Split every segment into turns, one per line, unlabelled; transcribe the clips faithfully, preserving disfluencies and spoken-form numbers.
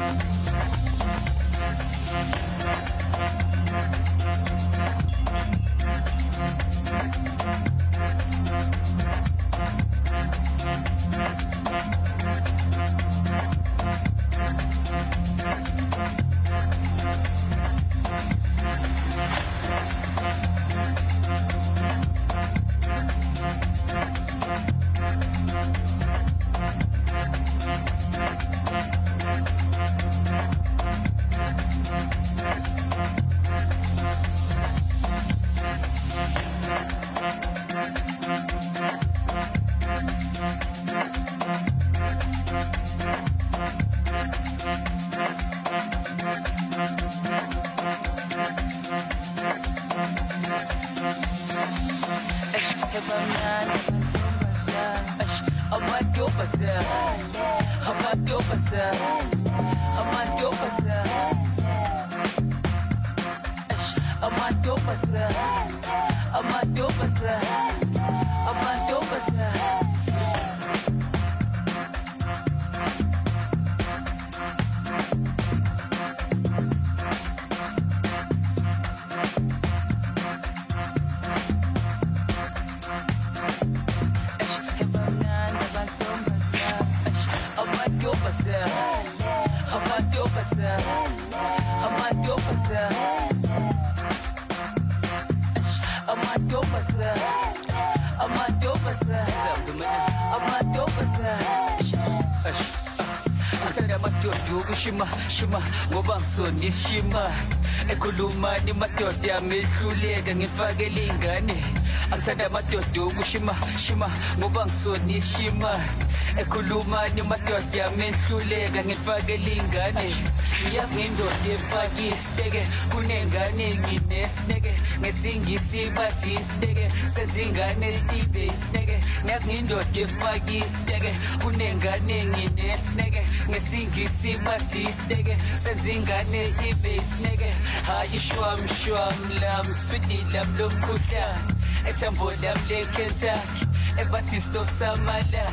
Shima, shima, ngobang soni shima ekhuluma ni madoda amehluleka ngifake lingane angithanda madoda ukushima shima ngobang soni shima ekhuluma ni madoda amehluleka ngifake lingane ngiyazi indoda efake isiteke kunengane nginesiteke ngesingisi bathi isiteke sezingane ibe isiteke ngiyazi indoda efake isiteke kunengane nginesiteke ngesingisi bathi isiteke sezingane ibe isiteke hayi shwam shwam lam sweetie lam lomkhuhlane ethambo lam leKentucky ebathisto samalahle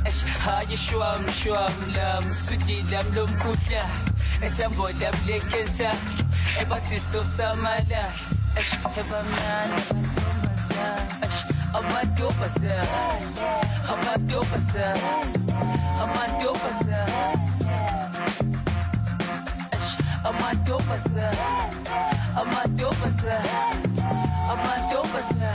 hayi shwam shwam lam sweetie lam lomkhuhlane ethambo lam leKentucky ebathisto samalahle ebamnana amadobasa amadobasa amadobasa amadobasa amadobasa amadobasa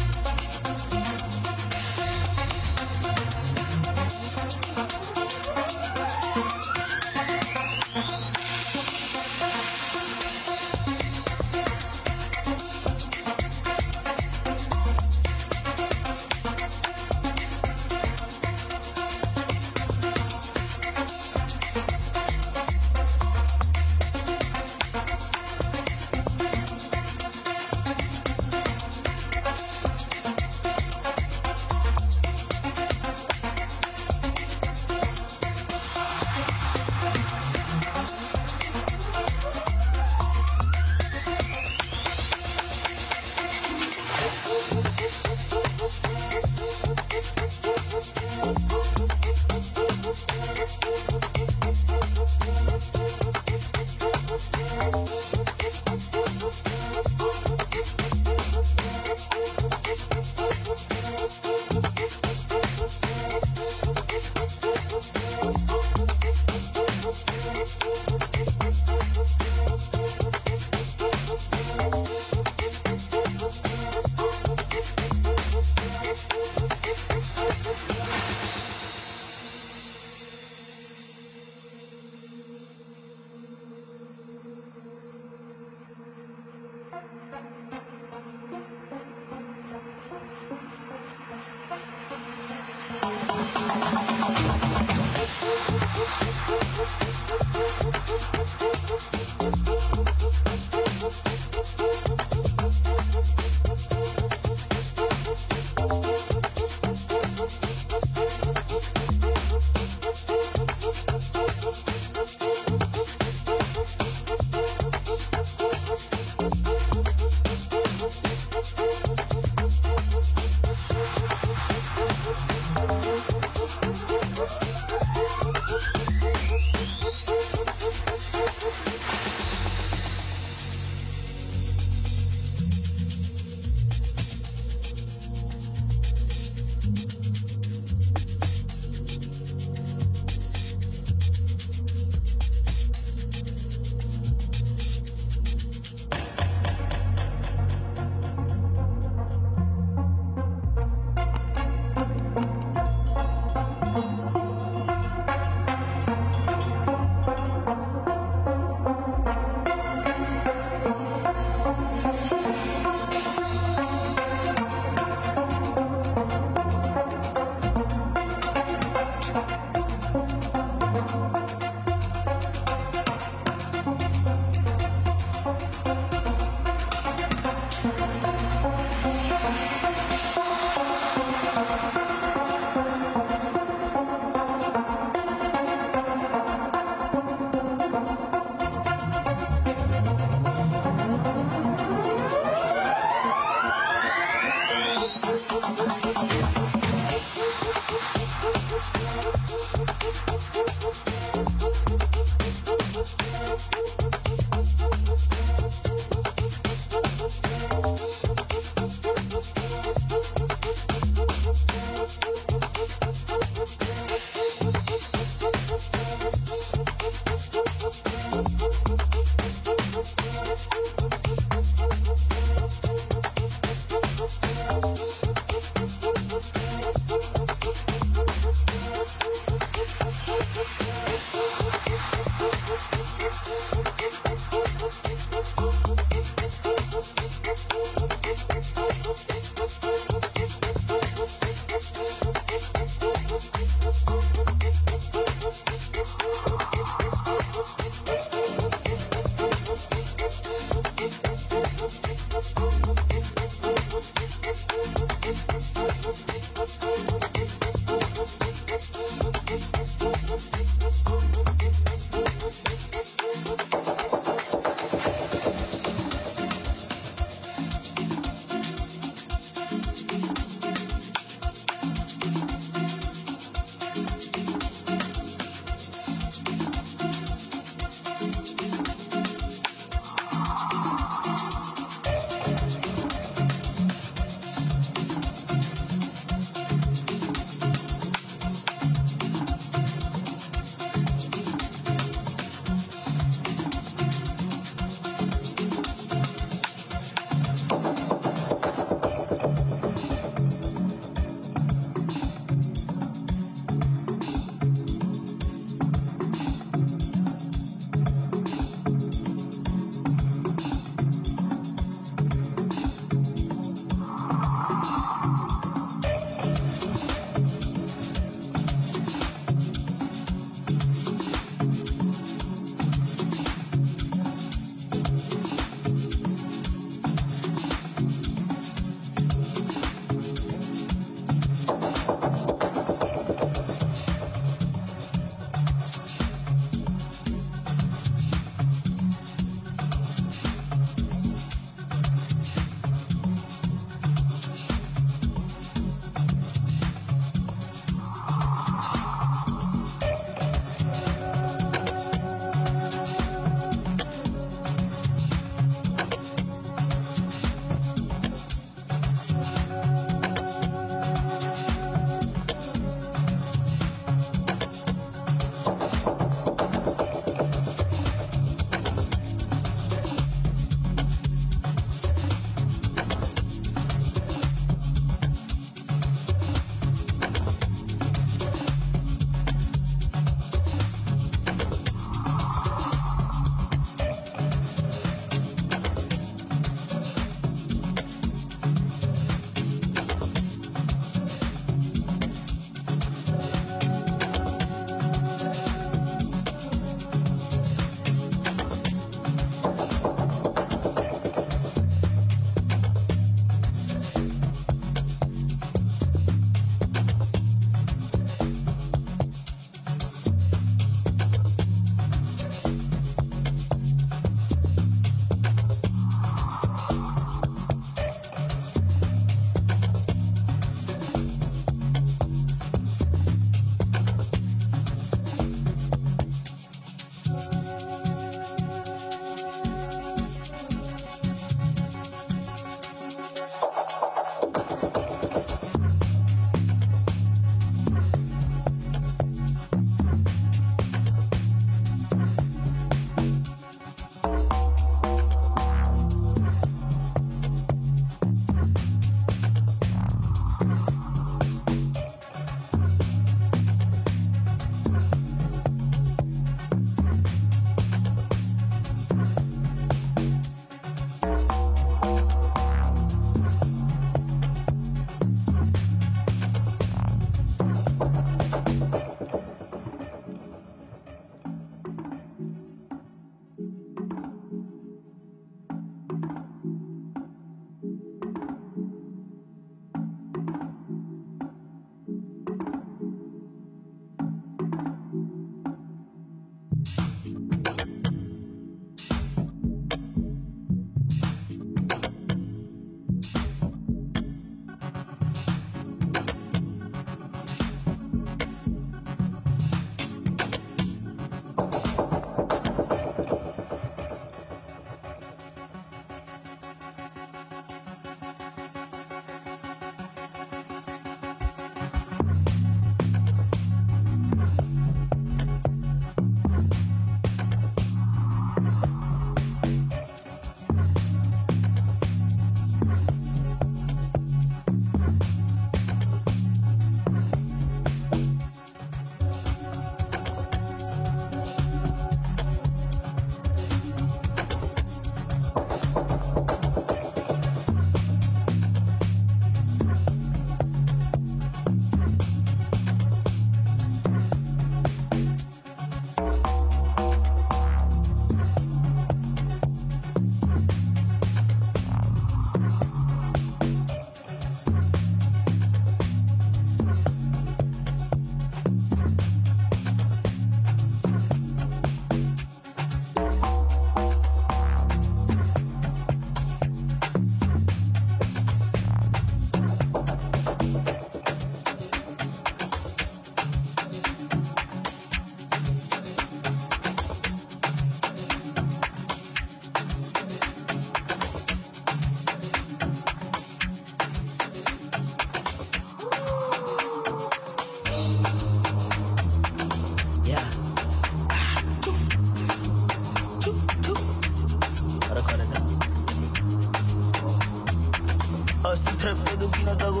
trap with the peanut dog.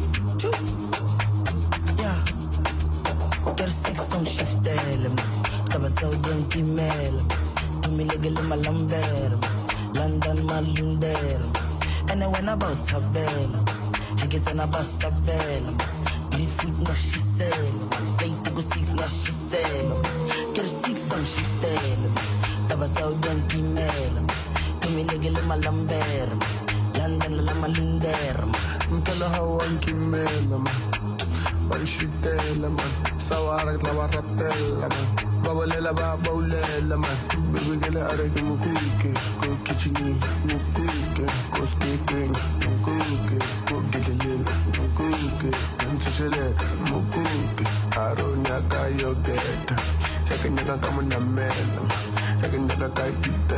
Yeah. Get six on shift element. Tabatao yankee mail. Tumiligil malamber. London malunder. And I went about Tabella. I get an abas Tabella. Bleed food na she sell. Pay to go six na she sell. Get six on shift element. Tabatao yankee mail. Tumiligil malamber. London la malunder.
Mkala hawan kimela man. Banshitela man. Sawarak la warapela man. Babalela ba baulela man. Baby gele arek mukuke. Ko kichini mukuke. Ko skipping mukuke. Ko gigelil mukuke. Ntushele mukuke. Aronya kayo geta. Yakanyaka kama na mela. Yakanyaka kai pite.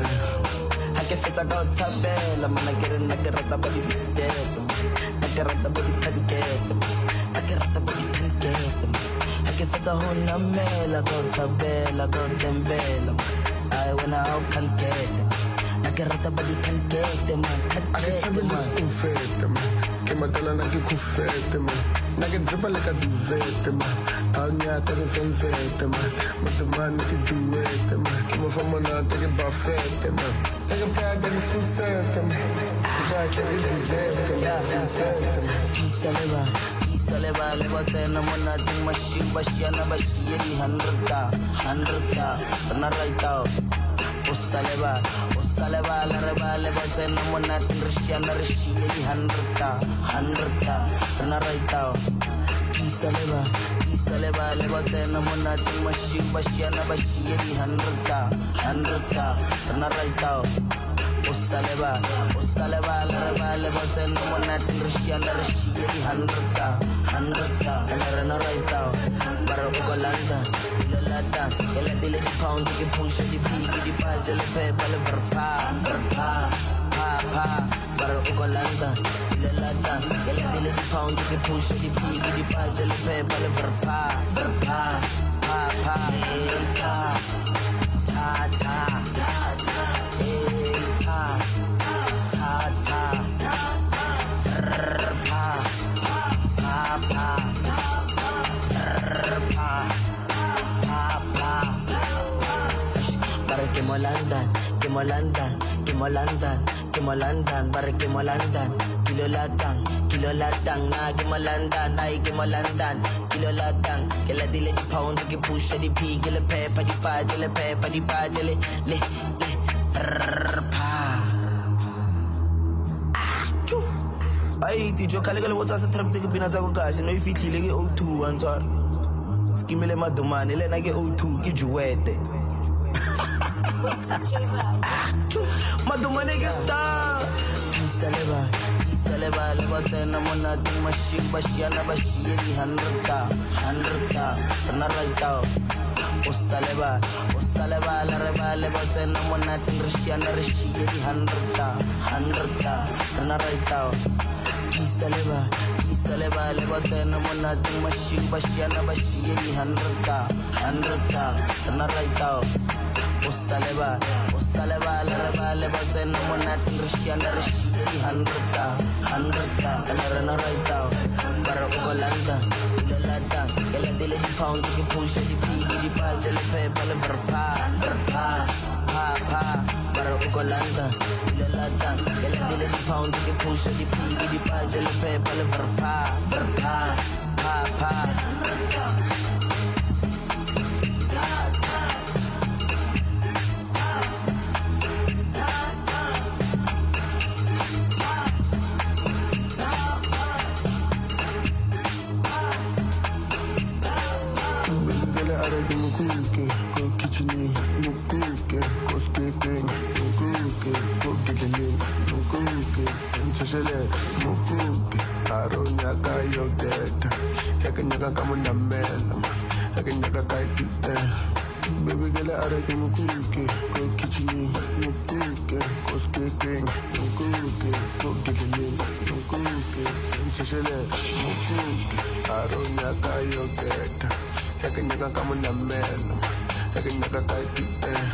I can fit a god tabella, man. I get a nugget at the body dead. I get at the body can get them. I get at the body can get them. I can fit a whole namela, god tabella, god them bella. I wanna out can get them. I get at the body can get them, man.
I can tell them this confete, man. Kemadala na kufete, man. Nage dribble like a duvet, man. I'll not take a fanfete, man. But the man can do it, man. Come from one out, take a buffet, man. Take a pride that is full set, man. The guy check is deserved, man. Deserved, man.
Peace, Aleba. Peace, Aleba. Aleba, ten, I'm on that machine, Bashiana, Bashi, hundred ta, hundred ta, turn right out. Osaleba, Osaleba, Lareba, Leba, ten, I'm on that Rishiana, Rishi, hundred ta, hundred ta, turn right out. Peace, Aleba. Peace, Aleba, Aleba, ten, I'm on that machine, Bashiana, Bashi, hundred ta, hundred ta, turn right out. Osaleba, Osaleba, Lareba, Leba, ten, I'm on that Rishiana, Rishi, hundred ta, hundred ta, turn right out. Barabugolanda, Lolata, Ella de Lady Pound, you push the pig, the pajal, pebble, verpa, verpa, pa, pa, Barabugolanda, Lolata, Ella de Lady Pound, you push the pig, the pajal, pebble, verpa, verpa, pa, pa, ta, ta, ta, ta, ta, ta, verpa, pa, pa. Molandan, que molandan, que molandan, que molandan, barre que molandan, kilo latan, kilo latan, na que molandan, ay que molandan, kilo latan, que la dile di pound, que push di pig, que le pepa di page, le pepa di page, le, le, le, frpa. Ay, ti jo kale kale wota sa trap take binata ko kasi no ifitli le ke O two antsar. Skimele madumane le na ke O two ke juwete. Madumane ke star. Isaleba, Isaleba, leba tena mona di mashi bashiana bashi di handreta, handreta, na raitao. Osaleba, Osaleba, lareba leba tena mona di rishiana rishi di handreta, handreta, na raitao. Isaleba, Isaleba, leba tena mona di mashi bashiana bashi di handreta, handreta, na raitao. Osaleba, Osaleba, lareba leba tena mona di rishiana rishi di handreta, handreta, na raitao. Barabugolanda, Lolata, Ella de Lady Pound, que push the pig, the page, le pepa, le verpa, verpa, pa, pa, Barabugolanda, Lolata, Ella de Lady Pound, que push the pig, the page, le pepa, le verpa, verpa, pa, pa.
Mukuke, ko kichini, mukuke, ko skipping, mukuke, ko giggling, mukuke, ntushele, mukuke, aronya kayo geta, yakanyaka kama na mela, yakanyaka kai pite, baby gele areke mukuke, ko kichini, mukuke, ko skipping, mukuke, ko giggling, mukuke, ntushele, mukuke, aronya kayo geta. I can never come on the man. I can never type it there.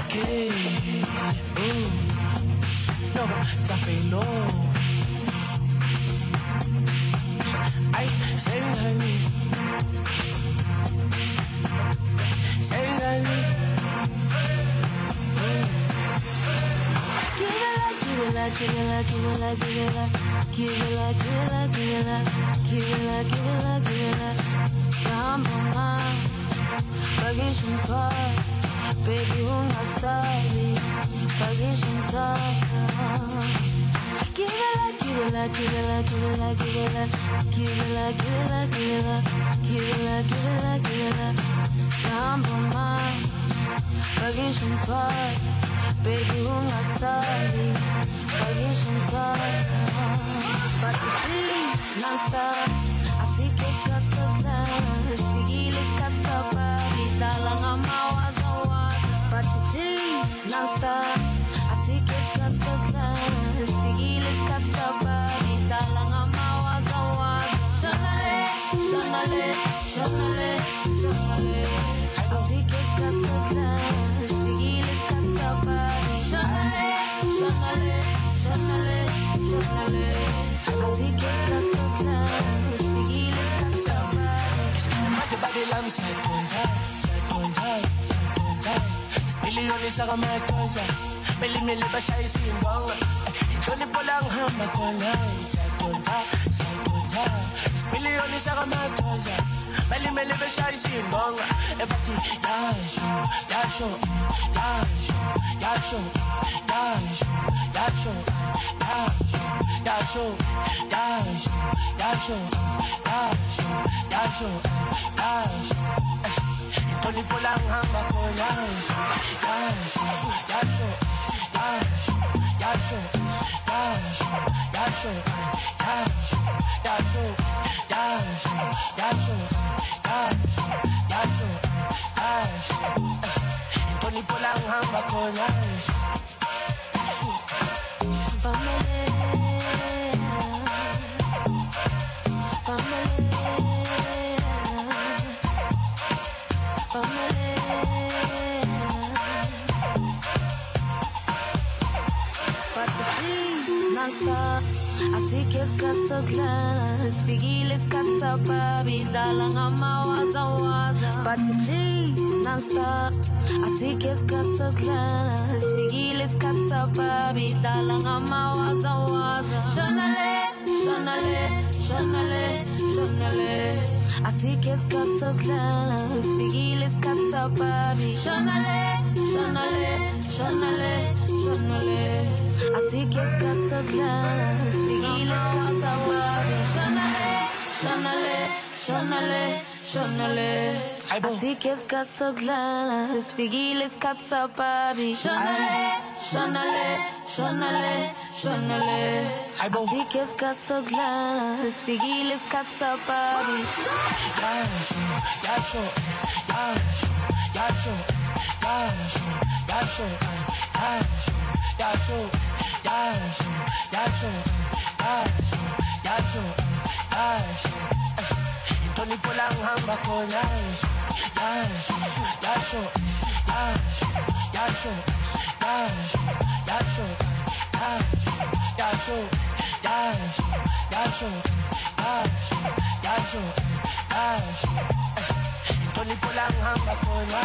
okay. Mm. No, nothing, no. I say honey. Say honey.
Give it like, give it like, give it like, give it like, give it like, give it like, give it like, give it like, give it like, give it like. Samboma, pag-ishinta, baby ungasabi, pag-ishinta. Give it like, give it like, give it like, give it like, give it like, give it like, give it like, give it like, give it like, give it like, give it like. Samboma, pag-ishinta, baby ungasabi, pag-ishinta. But the please, non-stop, I think it's got so close. Figil's got so bad, dalang ang mawazawas. But the please, non-stop, I think it's got so close. Figil's got so bad, dalang ang mawazawas. Shonale, shonale, shonale, shonale. I think it's got so close. Figil's got so bad. Shonale, shonale, shonale, shonale. I think it's got so close. Figil's got so bad.
Manje body lam sakonja, sakonja, sakonja. Milioni saka matonja, mili mili bashai simbonga. Toni polang hamba kona, sakonja, sakonja. Milioni saka matonja, mili mili bashai simbonga. Ebati yasho, yasho, yasho, yasho, yasho, yasho, yasho, yasho, yasho, yasho, yasho, yasho, yasho. Toni polang hamba kona, yasho, yasho, yasho, yasho, yasho, yasho, yasho, yasho, yasho, yasho, yasho, yasho, yasho. Toni polang hamba kona.
I think it's got so close. Figil's got so baby, dalang ang mawazawaza. But please, non-stop. I think it's got so close. Figil's got so baby, dalang ang mawazawaza. Shonale, shonale, shonale, shonale. I think it's got so close. Figil's got so baby. Shonale, shonale, shonale, shonale. I think it's got so close. Figil's got so baby. Shonale, shonale, shonale, shonale. I think it's got so close. Figil's got so baby. Shonale, shonale, shonale, shonale. I think it's got so close. Figil's got so baby.
Yasho, yasho, yasho, yasho, yasho, yasho, yasho, yasho, yasho, yasho, yasho, yasho, yasho. Toni polang hamba kona, yasho, yasho, yasho, yasho, yasho, yasho, yasho, yasho, yasho, yasho, yasho, yasho, yasho. Toni polang hamba kona.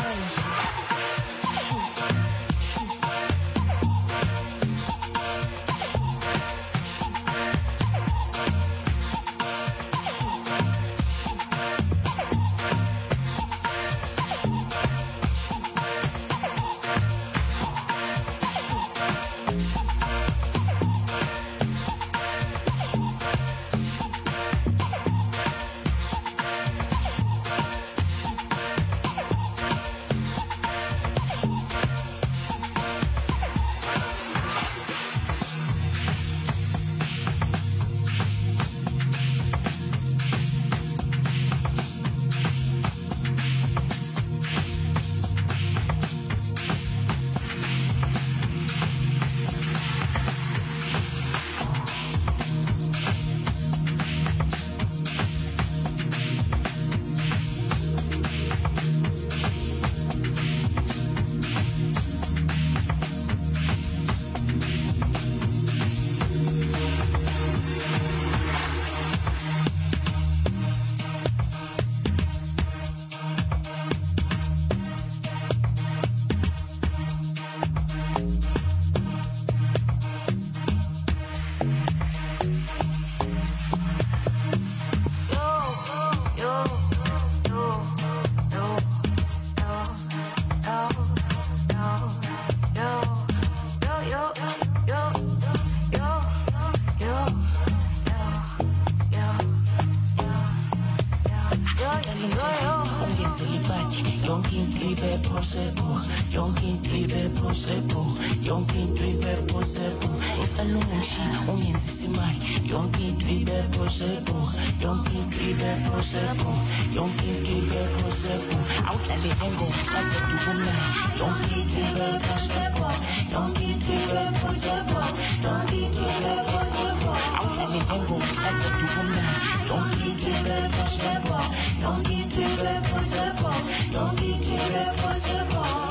possible. Yonke drive possible. Yonke drive possible. Utalungi ungenzi simai. Yonke drive possible. Yonke drive possible. Yonke drive possible. Outlali engo kade dubuna. Yonke drive possible. Yonke drive possible. Yonke drive possible. Outlali engo kade dubuna. Yonke drive possible. Yonke drive possible. Yonke drive possible.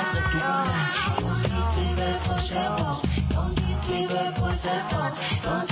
Don't